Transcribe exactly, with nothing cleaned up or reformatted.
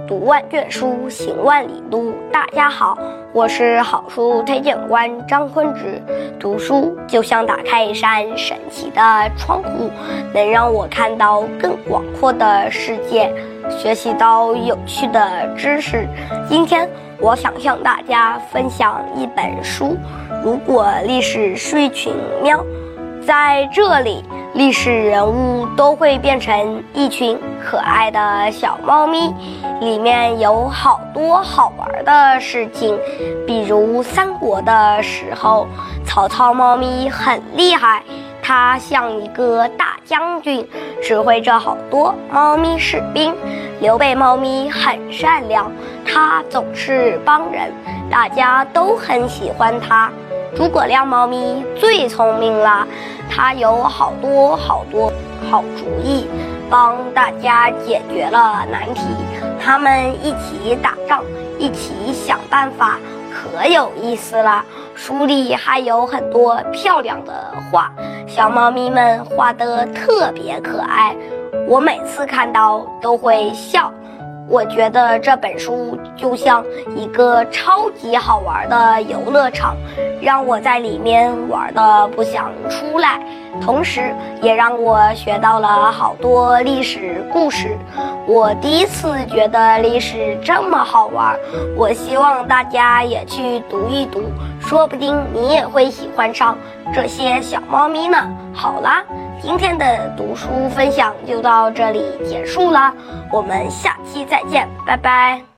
读万卷书，行万里路。大家好，我是好书推荐官张坤直。读书就像打开一扇神奇的窗户，能让我看到更广阔的世界，学习到有趣的知识。今天我想向大家分享一本书，如果历史是一群喵，在这里历史人物都会变成一群可爱的小猫咪，里面有好多好玩的事情。比如三国的时候，曹操猫咪很厉害，他像一个大将军，指挥着好多猫咪士兵。刘备猫咪很善良，他总是帮人，大家都很喜欢他。诸葛亮猫咪最聪明了，他有好多好多好主意，帮大家解决了难题。他们一起打仗，一起想办法，可有意思了。书里还有很多漂亮的画，小猫咪们画得特别可爱，我每次看到都会笑。我觉得这本书就像一个超级好玩的游乐场，让我在里面玩得不想出来，同时也让我学到了好多历史故事。我第一次觉得历史这么好玩，我希望大家也去读一读，说不定你也会喜欢上这些小猫咪呢。好啦，今天的读书分享就到这里结束了，我们下期再见，拜拜。